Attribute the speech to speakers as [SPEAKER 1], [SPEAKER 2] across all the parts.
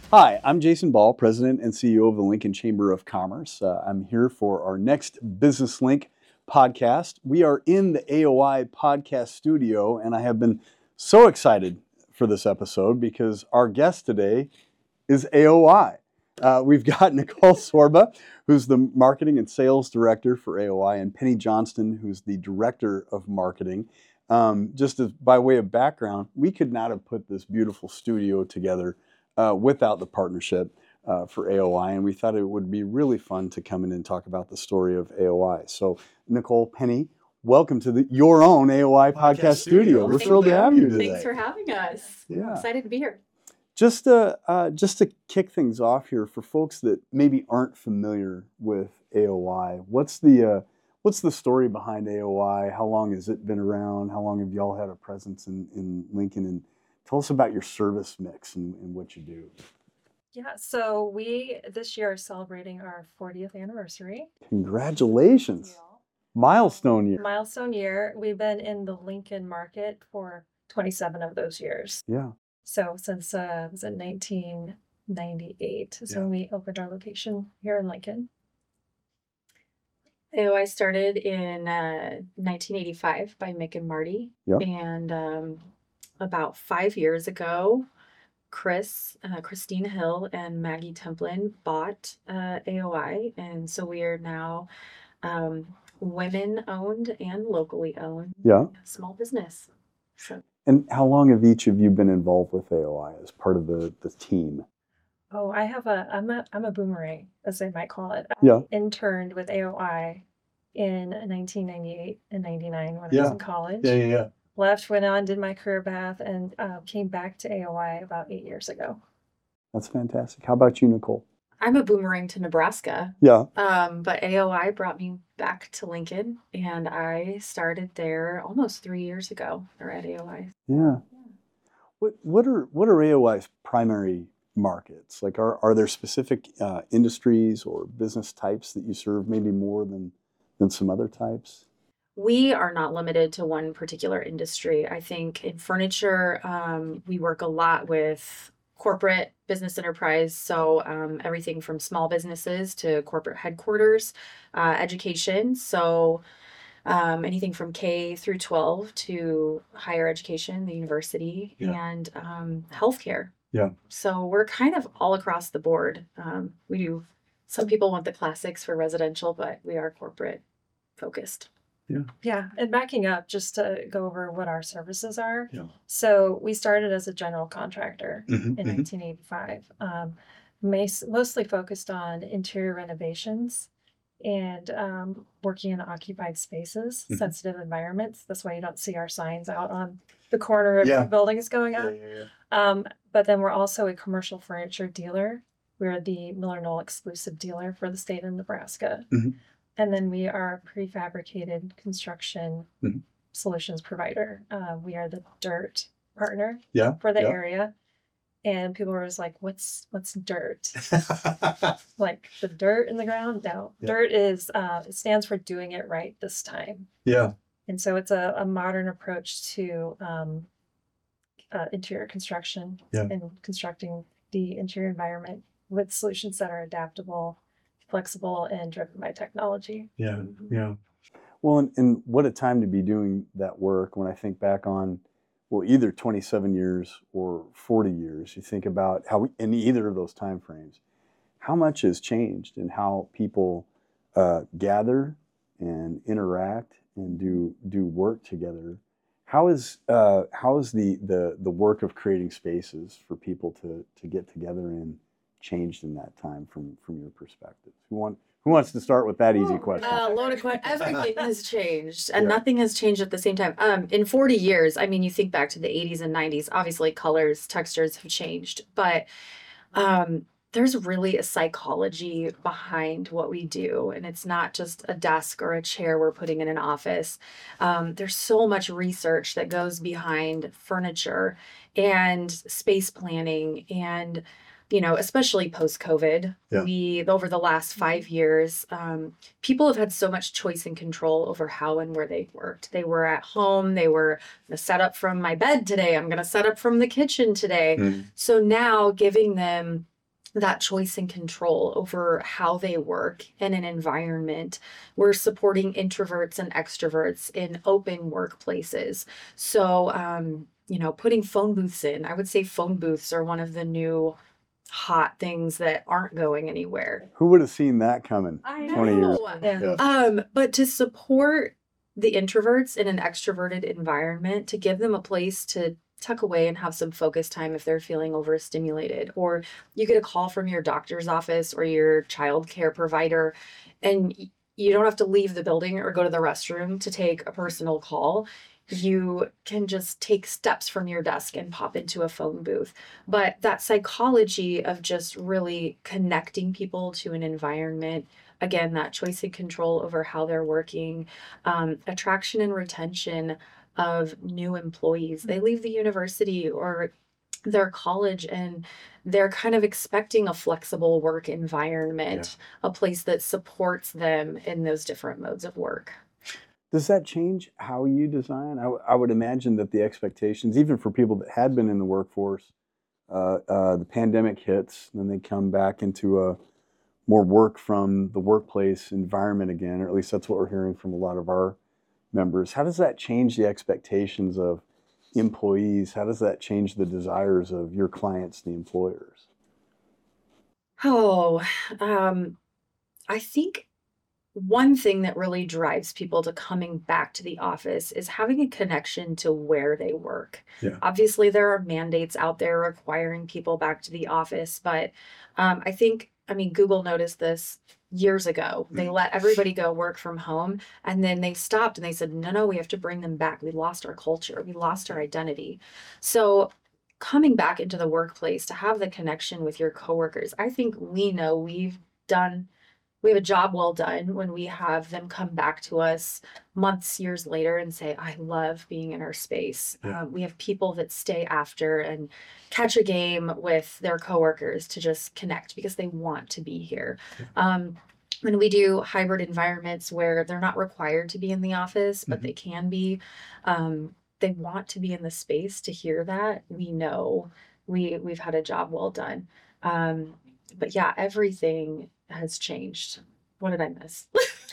[SPEAKER 1] Hi, I'm Jason Ball, President and CEO of the Lincoln Chamber of Commerce. I'm here for our next Business Link podcast. We are in the AOI podcast studio, and I have been so excited for this episode because our guest today is AOI. We've got Nicole Sorba, who's the Marketing and Sales Director for AOI, and Penny Johnston, who's the Director of Marketing. By way of background, we could not have put this beautiful studio together without the partnership for AOI, and we thought it would be really fun to come in and talk about the story of AOI. So, Nicole, Penny, welcome to your own AOI podcast studio. We're thrilled to have you today.
[SPEAKER 2] Thanks for having us. Yeah. Excited to be here.
[SPEAKER 1] Just to kick things off here, for folks that maybe aren't familiar with AOI, what's the story behind AOI? How long has it been around? How long have y'all had a presence in Lincoln? And tell us about your service mix and what you do.
[SPEAKER 3] Yeah, so we this year are celebrating our 40th anniversary.
[SPEAKER 1] Congratulations. Milestone year.
[SPEAKER 3] Milestone year. We've been in the Lincoln market for 27 of those years.
[SPEAKER 1] Yeah.
[SPEAKER 3] So since was it 1998 is when we opened our location here in Lincoln.
[SPEAKER 2] AOI started in 1985 by Mick and Marty.
[SPEAKER 1] Yep.
[SPEAKER 2] And about 5 years ago, Christine Hill and Maggie Templin bought AOI. And so we are now women-owned and locally owned small business. So.
[SPEAKER 1] And how long have each of you been involved with AOI as part of the team?
[SPEAKER 3] Oh, I'm a boomerang, as they might call it.
[SPEAKER 1] Yeah.
[SPEAKER 3] I interned with AOI in 1998 and 99 when I was in college.
[SPEAKER 1] Yeah.
[SPEAKER 3] Left, went on, did my career path, and came back to AOI about 8 years ago.
[SPEAKER 1] That's fantastic. How about you, Nicole?
[SPEAKER 2] I'm a boomerang to Nebraska.
[SPEAKER 1] Yeah.
[SPEAKER 2] But AOI brought me back to Lincoln, and I started there almost 3 years ago. Or at AOI.
[SPEAKER 1] Yeah. What are AOI's primary markets? Like, are there specific industries or business types that you serve, maybe more than some other types?
[SPEAKER 2] We are not limited to one particular industry. I think in furniture, we work a lot with corporate business enterprise. So everything from small businesses to corporate headquarters, education. So anything from K through 12 to higher education, the university, and healthcare.
[SPEAKER 1] Yeah.
[SPEAKER 2] So we're kind of all across the board. We do. Some people want the classics for residential, but we are corporate focused.
[SPEAKER 3] Yeah, and backing up just to go over what our services are.
[SPEAKER 1] Yeah.
[SPEAKER 3] So we started as a general contractor in 1985, mostly focused on interior renovations and working in occupied spaces, sensitive environments. That's why you don't see our signs out on the corner of buildings going up. But then we're also a commercial furniture dealer. We're the Miller Knoll exclusive dealer for the state of Nebraska. And then we are a prefabricated construction solutions provider. We are the dirt partner for the area. And people were just like, what's dirt? Like the dirt in the ground? No. Dirt is, it stands for doing it right this time.
[SPEAKER 1] Yeah.
[SPEAKER 3] And so it's a modern approach to interior construction and constructing the interior environment with solutions that are adaptable, flexible, and driven by technology.
[SPEAKER 1] Yeah. Well, and what a time to be doing that work when I think back on, well, either 27 years or 40 years. You think about how, in either of those time frames, how much has changed in how people gather and interact and do work together. How is the work of creating spaces for people to get together in changed in that time from your perspective? Who wants to start with that easy question?
[SPEAKER 2] Loaded question. Everything has changed, and nothing has changed at the same time. In 40 years, I mean, you think back to the 80s and 90s, obviously colors, textures have changed, but there's really a psychology behind what we do, and it's not just a desk or a chair we're putting in an office. There's so much research that goes behind furniture and space planning and especially post-COVID, over the last 5 years, people have had so much choice and control over how and where they worked. They were at home. They were going to set up from my bed today. I'm going to set up from the kitchen today. So now giving them that choice and control over how they work in an environment. We're supporting introverts and extroverts in open workplaces. So, putting phone booths in, I would say phone booths are one of the new hot things that aren't going anywhere.
[SPEAKER 1] Who would have seen that coming
[SPEAKER 2] I
[SPEAKER 1] 20 years
[SPEAKER 2] know.
[SPEAKER 1] ago?
[SPEAKER 3] Yeah.
[SPEAKER 2] But to support the introverts in an extroverted environment, to give them a place to tuck away and have some focus time if they're feeling overstimulated, or you get a call from your doctor's office or your child care provider, and you don't have to leave the building or go to the restroom to take a personal call. You can just take steps from your desk and pop into a phone booth. But that psychology of just really connecting people to an environment, again, that choice and control over how they're working, attraction and retention of new employees. They leave the university or their college and they're kind of expecting a flexible work environment, a place that supports them in those different modes of work.
[SPEAKER 1] Does that change how you design? I would imagine that the expectations, even for people that had been in the workforce, the pandemic hits, then they come back into a more work from the workplace environment again, or at least that's what we're hearing from a lot of our members. How does that change the expectations of employees? How does that change the desires of your clients, the employers?
[SPEAKER 2] Oh, I think one thing that really drives people to coming back to the office is having a connection to where they work.
[SPEAKER 1] Yeah.
[SPEAKER 2] Obviously, there are mandates out there requiring people back to the office, but Google noticed this years ago. They let everybody go work from home, and then they stopped and they said, no, we have to bring them back. We lost our culture. We lost our identity. So coming back into the workplace to have the connection with your coworkers, I think we know we have a job well done when we have them come back to us months, years later and say, I love being in our space.
[SPEAKER 1] Yeah.
[SPEAKER 2] We have people that stay after and catch a game with their coworkers to just connect because they want to be here. When we do hybrid environments where they're not required to be in the office, but they can be, they want to be in the space to hear that. We know we've had a job well done. But yeah, everything has changed. What did I miss?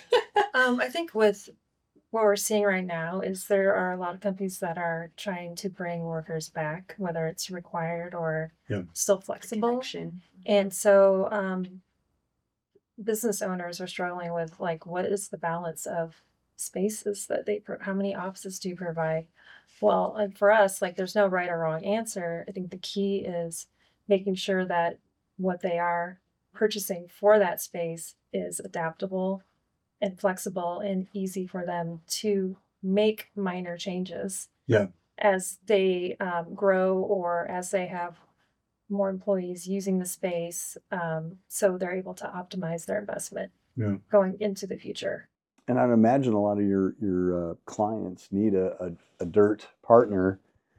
[SPEAKER 3] I think with what we're seeing right now is there are a lot of companies that are trying to bring workers back, whether it's required or still flexible.
[SPEAKER 2] Connection.
[SPEAKER 3] And so business owners are struggling with what is the balance of spaces that how many offices do you provide? Well, and for us, there's no right or wrong answer. I think the key is making sure that what they are purchasing for that space is adaptable and flexible and easy for them to make minor changes as they grow or as they have more employees using the space, so they're able to optimize their investment going into the future.
[SPEAKER 1] And I'd imagine a lot of your clients need a dirt partner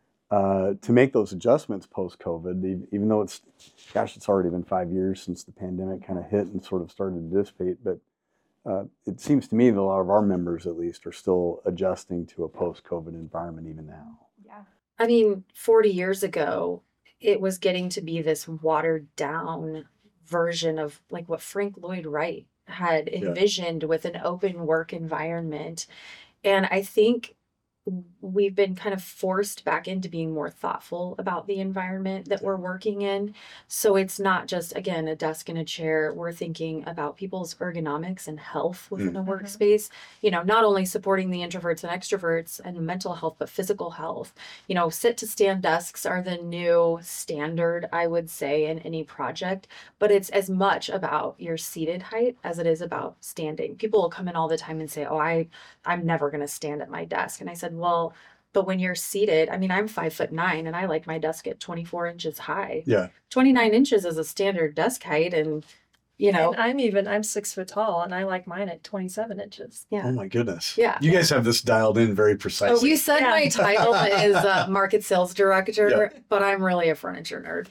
[SPEAKER 1] to make those adjustments post-COVID, even though it's already been 5 years since the pandemic kind of hit and sort of started to dissipate. But it seems to me that a lot of our members, at least, are still adjusting to a post-COVID environment even now.
[SPEAKER 2] Yeah. 40 years ago, it was getting to be this watered down version of what Frank Lloyd Wright had envisioned with an open work environment. And I think we've been kind of forced back into being more thoughtful about the environment that we're working in. So it's not just, again, a desk and a chair. We're thinking about people's ergonomics and health within a workspace, not only supporting the introverts and extroverts and mental health, but physical health. Sit to stand desks are the new standard, I would say, in any project, but it's as much about your seated height as it is about standing. People will come in all the time and say, I'm never going to stand at my desk. And I said, well, but when you're seated, I'm 5'9" and I like my desk at 24 inches high.
[SPEAKER 1] Yeah.
[SPEAKER 2] 29 inches is a standard desk height. And,
[SPEAKER 3] And I'm 6 foot tall and I like mine at 27 inches.
[SPEAKER 2] Yeah.
[SPEAKER 1] Oh my goodness.
[SPEAKER 2] Yeah.
[SPEAKER 1] You guys have this dialed in very precisely.
[SPEAKER 2] You said my title is market sales director, but I'm really a furniture nerd.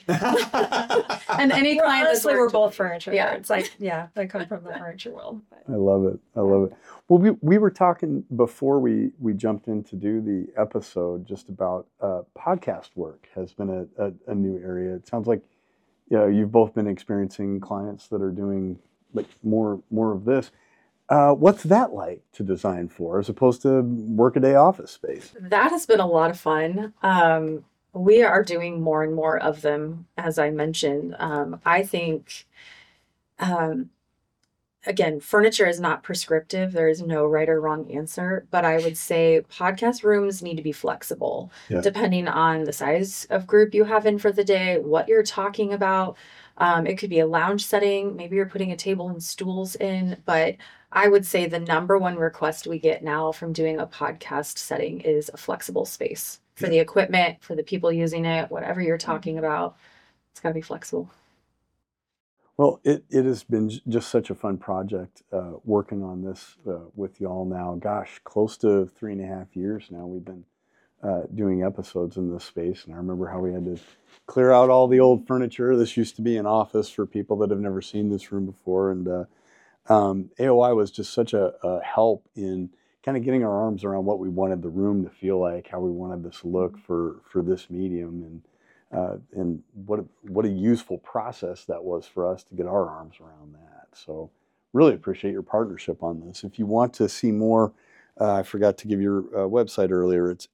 [SPEAKER 2] And any client
[SPEAKER 3] honestly, we're both furniture nerds. I come from the furniture world.
[SPEAKER 1] I love it. Well, we were talking before we jumped in to do the episode just about podcast work has been a new area. It sounds like yeah, you've both been experiencing clients that are doing like more of this. What's that like to design for as opposed to workaday office space?
[SPEAKER 2] That has been a lot of fun. We are doing more and more of them, as I mentioned. I think, um, again, furniture is not prescriptive. There is no right or wrong answer, but I would say podcast rooms need to be flexible
[SPEAKER 1] Yeah.
[SPEAKER 2] depending on the size of group you have in for the day, what you're talking about. It could be a lounge setting. Maybe you're putting a table and stools in, but I would say the number one request we get now from doing a podcast setting is a flexible space for the equipment, for the people using it, whatever you're talking about. It's got to be flexible.
[SPEAKER 1] Well, it has been just such a fun project working on this with y'all now. Gosh, close to 3.5 years now we've been doing episodes in this space. And I remember how we had to clear out all the old furniture. This used to be an office for people that have never seen this room before. And AOI was just such a help in kind of getting our arms around what we wanted the room to feel like, how we wanted this look for this medium, and what a useful process that was for us to get our arms around that. So really appreciate your partnership on this. If you want to see more, I forgot to give your website earlier. It's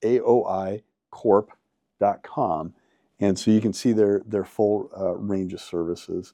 [SPEAKER 1] aoicorp.com, and so you can see their full range of services.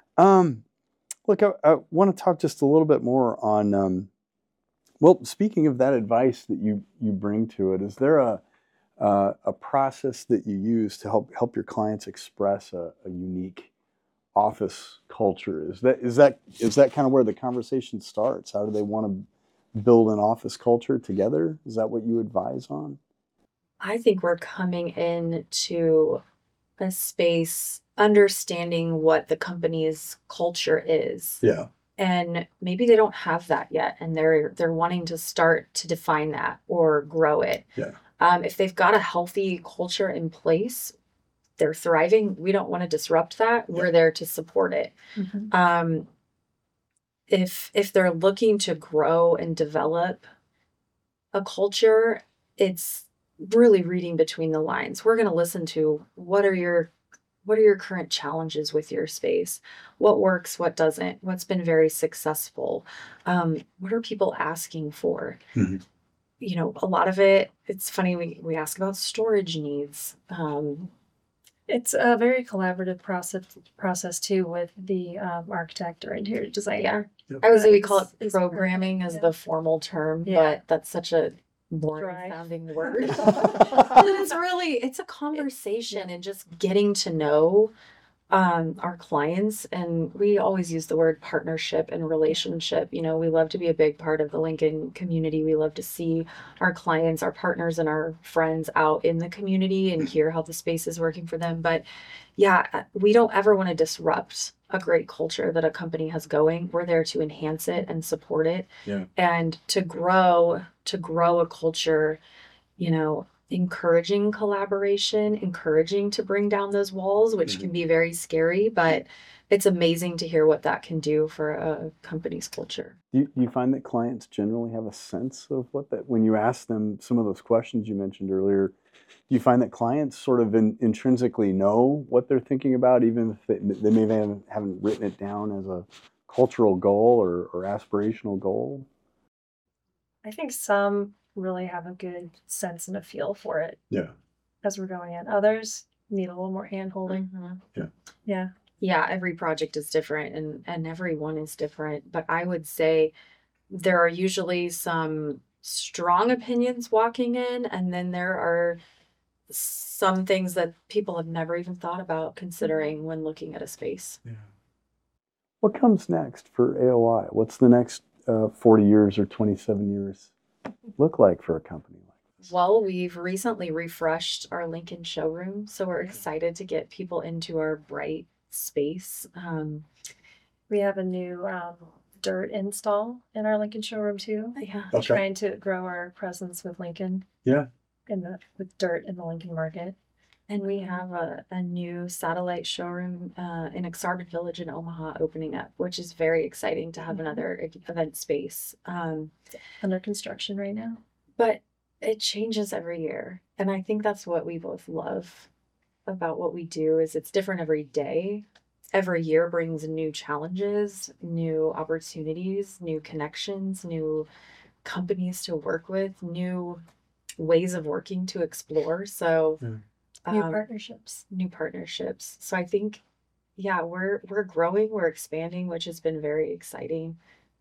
[SPEAKER 1] Look, I want to talk just a little bit more on, well, speaking of that advice that you bring to it, is there a process that you use to help your clients express a unique office culture? Is that kind of where the conversation starts? How do they want to build an office culture together? Is that what you advise on?
[SPEAKER 2] I think we're coming into a space understanding what the company's culture is.
[SPEAKER 1] Yeah.
[SPEAKER 2] And maybe they don't have that yet, and they're wanting to start to define that or grow it.
[SPEAKER 1] Yeah.
[SPEAKER 2] If they've got a healthy culture in place, they're thriving. We don't want to disrupt that. We're there to support it.
[SPEAKER 3] Mm-hmm.
[SPEAKER 2] If they're looking to grow and develop a culture, it's really reading between the lines. We're going to listen to what are your current challenges with your space? What works, what doesn't? What's been very successful? What are people asking for?
[SPEAKER 1] Mm-hmm.
[SPEAKER 2] You know, a lot of it, it's funny, we ask about storage needs.
[SPEAKER 3] It's a very collaborative process too with the architect or interior designer.
[SPEAKER 2] Yeah. I would say we call it
[SPEAKER 3] It's
[SPEAKER 2] programming as the formal term, but that's such a boring sounding word. It's a conversation and just getting to know our clients. And we always use the word partnership and relationship. You know, we love to be a big part of the Lincoln community. We love to see our clients, our partners, and our friends out in the community and hear how the space is working for them. But yeah, we don't ever want to disrupt a great culture that a company has going. We're there to enhance it and support it.
[SPEAKER 1] Yeah.
[SPEAKER 2] And to grow a culture, you know, encouraging collaboration, encouraging to bring down those walls, which can be very scary, but it's amazing to hear what that can do for a company's culture.
[SPEAKER 1] Do you find that clients generally have a sense of what that, when you ask them some of those questions you mentioned earlier, do you find that clients sort of intrinsically know what they're thinking about, even if they may haven't written it down as a cultural goal or aspirational goal?
[SPEAKER 3] I think some really have a good sense and a feel for it.
[SPEAKER 1] Yeah.
[SPEAKER 3] As we're going in. Others need a little more hand holding.
[SPEAKER 1] Yeah.
[SPEAKER 3] Yeah.
[SPEAKER 2] Yeah, every project is different and everyone is different. But I would say there are usually some strong opinions walking in, and then there are some things that people have never even thought about considering when looking at a space.
[SPEAKER 1] Yeah. What comes next for AOI? What's the next 40 years or 27 years look like for a company like this?
[SPEAKER 2] Well, we've recently refreshed our Lincoln showroom, so we're excited to get people into our bright space.
[SPEAKER 3] We have a new dirt install in our Lincoln showroom too.
[SPEAKER 2] Yeah.
[SPEAKER 1] Okay.
[SPEAKER 3] Trying to grow our presence with Lincoln.
[SPEAKER 1] Yeah.
[SPEAKER 3] With dirt in the Lincoln market.
[SPEAKER 2] And we have a new satellite showroom in Exarban Village in Omaha opening up, which is very exciting to have another event space.
[SPEAKER 3] Under construction right now.
[SPEAKER 2] But it changes every year. And I think that's what we both love about what we do is it's different every day. every year brings new challenges, new opportunities, new connections, new companies to work with, new ways of working to explore. So
[SPEAKER 3] New
[SPEAKER 2] um,
[SPEAKER 3] partnerships.
[SPEAKER 2] new partnerships. So I think, yeah, we're growing, we're expanding, which has been very exciting.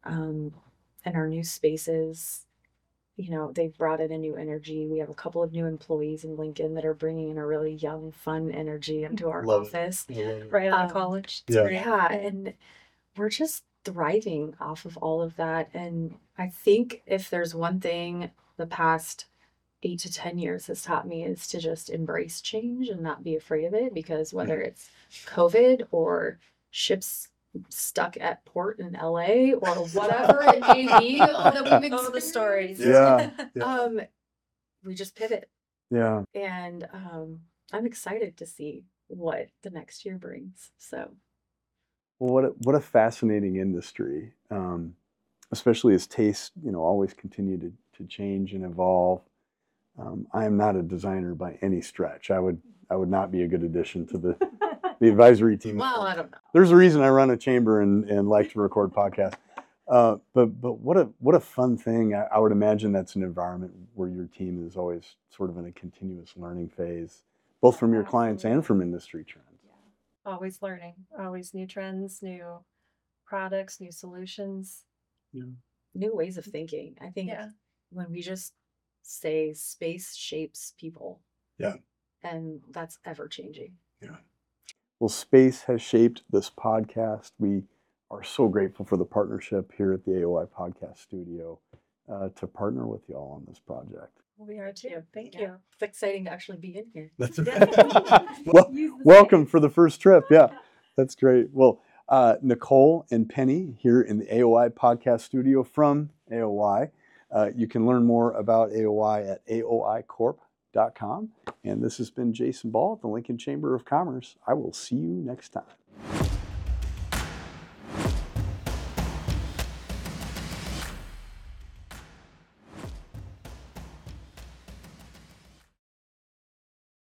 [SPEAKER 2] And our new spaces, they've brought in a new energy. We have a couple of new employees in Lincoln that are bringing in a really young, fun energy into our
[SPEAKER 1] Love it.
[SPEAKER 2] office.
[SPEAKER 3] Right out
[SPEAKER 2] Um,
[SPEAKER 3] of college. It's
[SPEAKER 1] yeah.
[SPEAKER 3] great.
[SPEAKER 2] Yeah, and we're just thriving off of all of that. And I think if there's one thing the past 8 to 10 years has taught me is to just embrace change and not be afraid of it, because whether it's COVID or ships stuck at port in LA or whatever it may be that we've
[SPEAKER 3] Oh, the stories.
[SPEAKER 1] Yeah.
[SPEAKER 2] we just pivot.
[SPEAKER 1] Yeah.
[SPEAKER 2] And I'm excited to see what the next year brings. So
[SPEAKER 1] Well, what a fascinating industry, especially as tastes, always continue to change and evolve. I am not a designer by any stretch. I would not be a good addition to the advisory team.
[SPEAKER 2] well, I don't know.
[SPEAKER 1] There's a reason I run a chamber and like to record podcasts. But what a fun thing. I would imagine that's an environment where your team is always sort of in a continuous learning phase, both from your clients and from industry trends.
[SPEAKER 3] Always learning, always new trends, new products, new solutions.
[SPEAKER 2] New ways of thinking. I think
[SPEAKER 3] Yeah.
[SPEAKER 2] when we just say space shapes people.
[SPEAKER 1] Yeah.
[SPEAKER 2] And that's ever changing.
[SPEAKER 1] Yeah. Well, space has shaped this podcast. We are so grateful for the partnership here at the AOI Podcast Studio to partner with y'all on this project.
[SPEAKER 3] We are too. Thank
[SPEAKER 2] Yeah.
[SPEAKER 3] you.
[SPEAKER 2] It's exciting to actually be in here.
[SPEAKER 1] That's
[SPEAKER 3] Well,
[SPEAKER 1] welcome for the first trip. Yeah, that's great. Well, Nicole and Penny here in the AOI Podcast Studio from AOI. You can learn more about AOI at aoicorp.com. And this has been Jason Ball at the Lincoln Chamber of Commerce. I will see you next time.